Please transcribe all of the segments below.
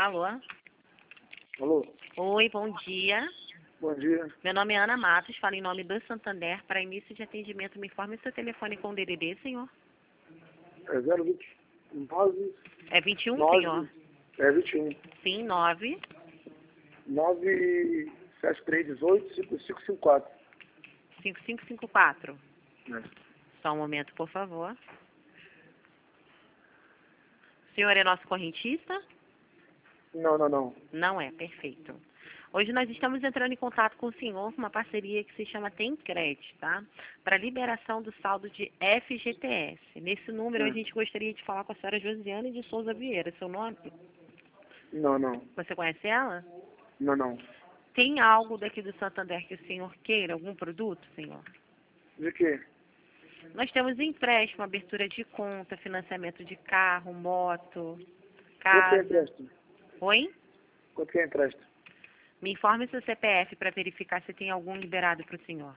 Alô? Alô? Oi, bom dia. Bom dia. Meu nome é Ana Matos, falo em nome do Santander. Para início de atendimento, me informe seu telefone com DDD, senhor. É 029 É 21, 9, senhor? é 21. Sim, 9 97318 5554. 5554. É. Só um momento, por favor. O senhor é nosso correntista? Não. Não é, perfeito. Hoje nós estamos entrando em contato com o senhor, com uma parceria que se chama Temcred, tá? Para liberação do saldo de FGTS. Nesse número a gente gostaria de falar com a senhora Josiane de Souza Vieira. Seu nome? Não. Você conhece ela? Não. Tem algo daqui do Santander que o senhor queira? Algum produto, senhor? De quê? Nós temos empréstimo, abertura de conta, financiamento de carro, moto, Quanto que é casa. empréstimo? Oi? Quanto que é empréstimo? Me informe seu CPF para verificar se tem algum liberado para o senhor.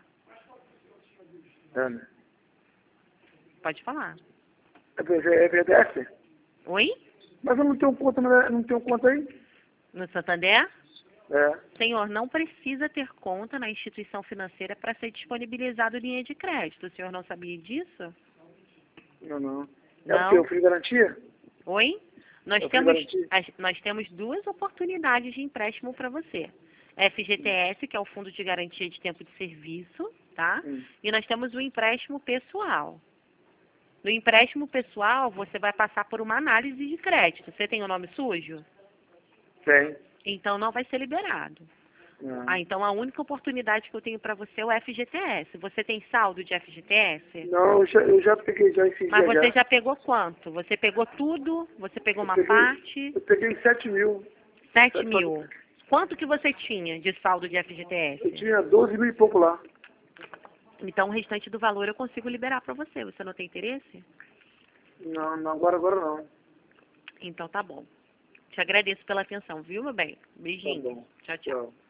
É, né? Pode falar. É BDF? Oi? Mas eu não tenho conta, não tenho conta aí? No Santander? É. Senhor, não precisa ter conta na instituição financeira para ser disponibilizado linha de crédito. O senhor não sabia disso? Não. É Não? porque eu fiz garantia? Oi? Nós Eu fiz temos, garantia? nós temos duas oportunidades de empréstimo para você. FGTS, que é o Fundo de Garantia de Tempo de Serviço, tá? E nós temos o empréstimo pessoal. No empréstimo pessoal, você vai passar por uma análise de crédito. Você tem o nome sujo? Tem. Então não vai ser liberado. Então a única oportunidade que eu tenho para você é o FGTS. Você tem saldo de FGTS? Não, eu já peguei já esse Mas dia você já. já pegou quanto? Você pegou tudo? Você pegou uma Eu parte? peguei 7 mil. 7 mil. Quanto que você tinha de saldo de Eu FGTS? tinha 12 mil e pouco lá. Então o restante do valor eu consigo liberar para você. Você não tem interesse? Não, agora não. Então tá bom. Te agradeço pela atenção, viu, meu bem? Tá Beijinho. bom. Tchau. Tchau.